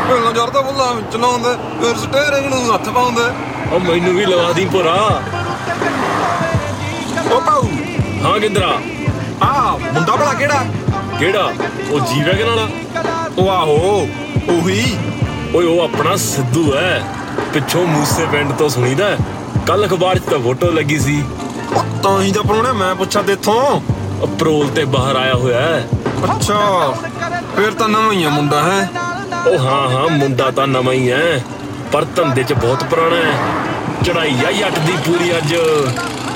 ਪਹਿਲਾਂ ਜਰਦਾ ਬੁੱਲਾ ਚਲਾਉਂਦੇ ਫਿਰ ਸਟੀਅਰਿੰਗ ਨੂੰ ਹੱਥ ਪਾਉਂਦੇ। ਉਹ ਮੈਨੂੰ ਵੀ ਲਵਾ ਦੀ ਭੋਰਾ। ਉਹ ਪਾਉ ਹਾਂ ਗਿੰਦਰਾ। ਆ ਮੁੰਡਾ ਭਲਾ ਕਿਹੜਾ? ਕਿਹੜਾ? ਉਹ ਜੀ ਵੈਗਨ ਵਾਲਾ। ਉਹ ਆਹੋ ਉਹੀ। ਓਏ ਉਹ ਆਪਣਾ ਸਿੱਧੂ ਹੈ, ਪਿੱਛੋਂ ਮੂਸੇ ਪਿੰਡ ਤੋਂ ਸੁਣੀਦਾ। ਕੱਲ ਅਖਬਾਰ 'ਚ ਤਾਂ ਫੋਟੋ ਲੱਗੀ ਸੀ। ਤਾਂ ਹੀ ਤਾਂ ਪਰੋਣਾ ਮੈਂ ਪੁੱਛਾਂ ਤੇਥੋਂ। ਪਰੋਲ ਤੇ ਬਾਹਰ ਆਇਆ ਹੋਇਆ ਹੈ। ਅੱਛਾ ਫਿਰ ਤਾਂ ਨਵਾਂ ਹੀ ਆ ਮੁੰਡਾ ਹੈ। ਉਹ ਹਾਂ ਮੁੰਡਾ ਤਾਂ ਨਵਾਂ ਹੀ ਹੈ, ਪਰ ਧੰਦੇ 'ਚ ਬਹੁਤ ਪੁਰਾਣਾ ਹੈ। ਚੜਾਈ ਆ ਜੱਟ ਦੀ ਪੂਰੀ ਅੱਜ।